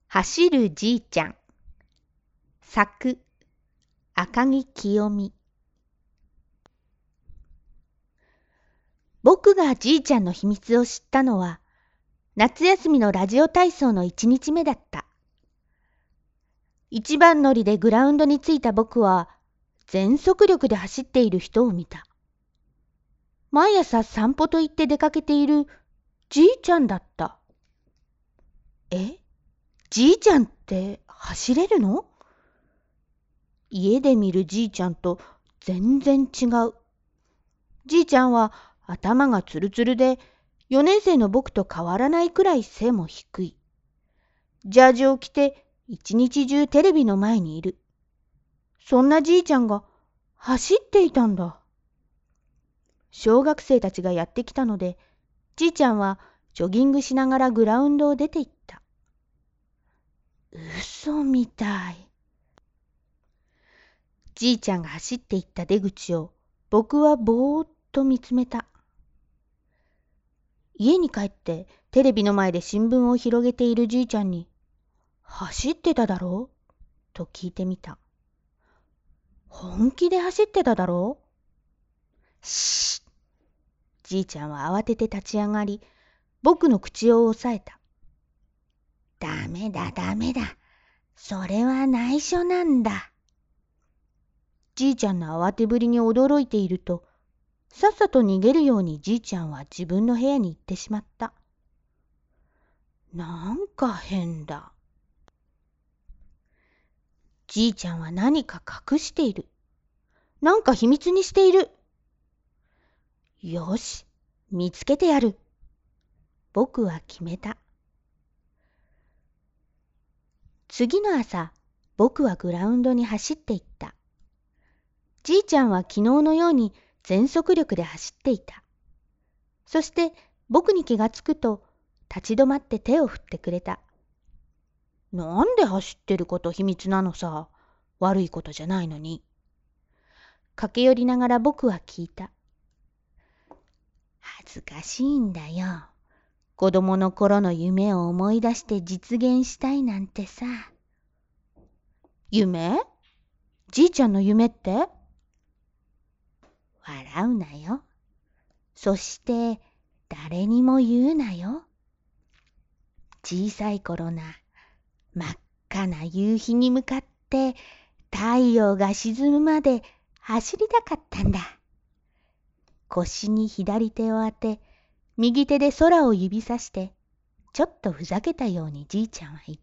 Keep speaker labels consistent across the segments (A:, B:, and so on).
A: 走るじいちゃん。作、赤木清美。僕がじいちゃんの秘密を知ったのは、夏休みのラジオ体操の1日目だった。一番乗りでグラウンドに着いた僕は、全速力で走っている人を見た。毎朝散歩と言って出かけているじいちゃんだった。じいちゃんって走れるの？家で見るじいちゃんと全然違う。じいちゃんは頭がツルツルで、4年生の僕と変わらないくらい背も低い。ジャージを着て一日中テレビの前にいる。そんなじいちゃんが走っていたんだ。小学生たちがやってきたので、じいちゃんはジョギングしながらグラウンドを出て行った。嘘みたい。じいちゃんが走っていった出口を僕はぼーっと見つめた。家に帰ってテレビの前で新聞を広げているじいちゃんに、走ってただろうと聞いてみた。本気で走ってただろう？しっ。じいちゃんは慌てて立ち上がり、僕の口を押さえた。ダメだダメだ。それは内緒なんだ。じいちゃんの慌てぶりに驚いていると、さっさと逃げるようにじいちゃんは自分の部屋に行ってしまった。なんか変だ。じいちゃんは何か隠している。なんか秘密にしている。よし、見つけてやる。僕は決めた。次の朝、僕はグラウンドに走っていった。じいちゃんは昨日のように全速力で走っていた。そして僕に気がつくと、立ち止まって手を振ってくれた。なんで走ってること秘密なのさ。悪いことじゃないのに。駆け寄りながら僕は聞いた。恥ずかしいんだよ。子供の頃の夢を思い出して実現したいなんてさ。夢？じいちゃんの夢って？笑うなよ。そして誰にも言うなよ。小さい頃な、真っ赤な夕日に向かって太陽が沈むまで走りたかったんだ。腰に左手を当て、右手で空を指さして、ちょっとふざけたようにじいちゃんは言った。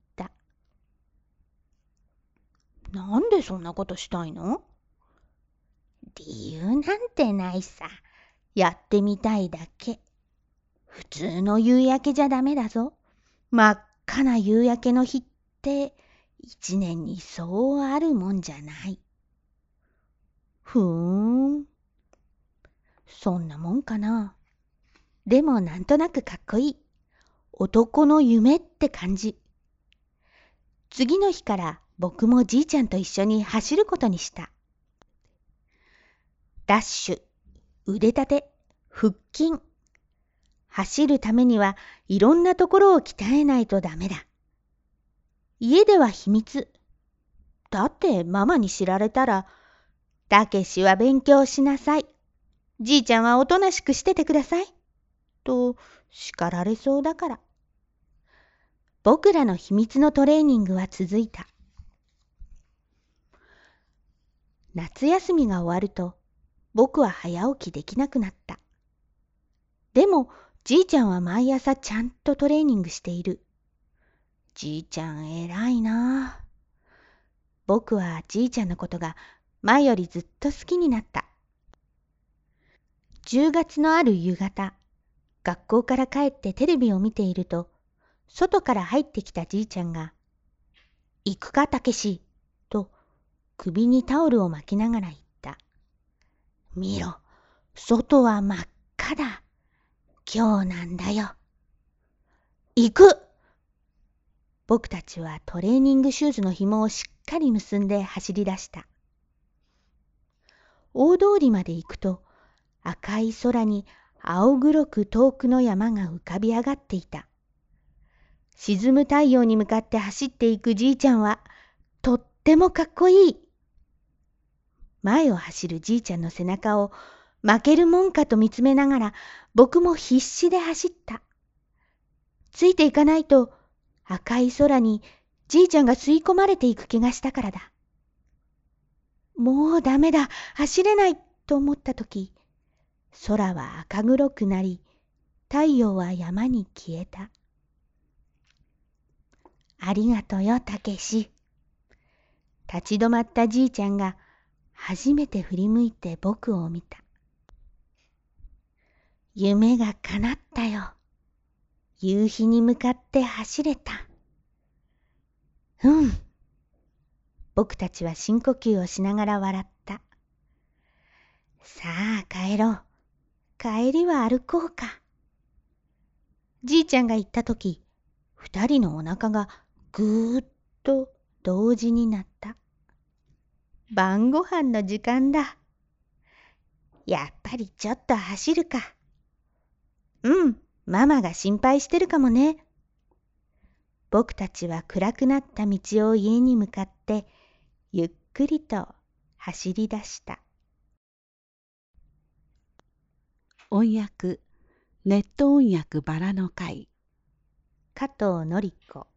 A: なんでそんなことしたいの？理由なんてないさ。やってみたいだけ。普通の夕焼けじゃダメだぞ。真っ赤な夕焼けの日って一年にそうあるもんじゃない。ふーん。そんなもんかな。でもなんとなくかっこいい。男の夢って感じ。次の日から僕もじいちゃんと一緒に走ることにした。ダッシュ、腕立て、腹筋。走るためにはいろんなところを鍛えないとダメだ。家では秘密。だってママに知られたら、たけしは勉強しなさい。じいちゃんはおとなしくしててください。と叱られそうだから。僕らの秘密のトレーニングは続いた。夏休みが終わると、僕は早起きできなくなった。でも、じいちゃんは毎朝ちゃんとトレーニングしている。じいちゃん偉いなあ。僕はじいちゃんのことが前よりずっと好きになった。10月のある夕方、学校から帰ってテレビを見ていると、外から入ってきたじいちゃんが、行くかたけし、と首にタオルを巻きながら言った。見ろ、外は真っ赤だ。今日なんだよ。行く！僕たちはトレーニングシューズの紐をしっかり結んで走り出した。大通りまで行くと、赤い空に青黒く遠くの山が浮かび上がっていた。 沈む太陽に向かって走っていくじいちゃんはとってもかっこいい。前を走るじいちゃんの背中を負けるもんかと見つめながら僕も必死で走った。ついていかないと赤い空にじいちゃんが吸い込まれていく気がしたからだ。もうダメだ、走れないと思ったとき、空は赤黒くなり、太陽は山に消えた。ありがとよ、たけし。立ち止まったじいちゃんが初めて振り向いて僕を見た。夢が叶ったよ。夕日に向かって走れた。僕たちは深呼吸をしながら笑った。さあ帰ろう。帰りは歩こうか。じいちゃんが言ったとき、二人のお腹がぐーっと同時になった。晩ご飯の時間だ。やっぱりちょっと走るか。ママが心配してるかもね。僕たちは暗くなった道を家に向かってゆっくりと走り出した。
B: 音訳ネット音訳バラの会、
A: 加藤典子。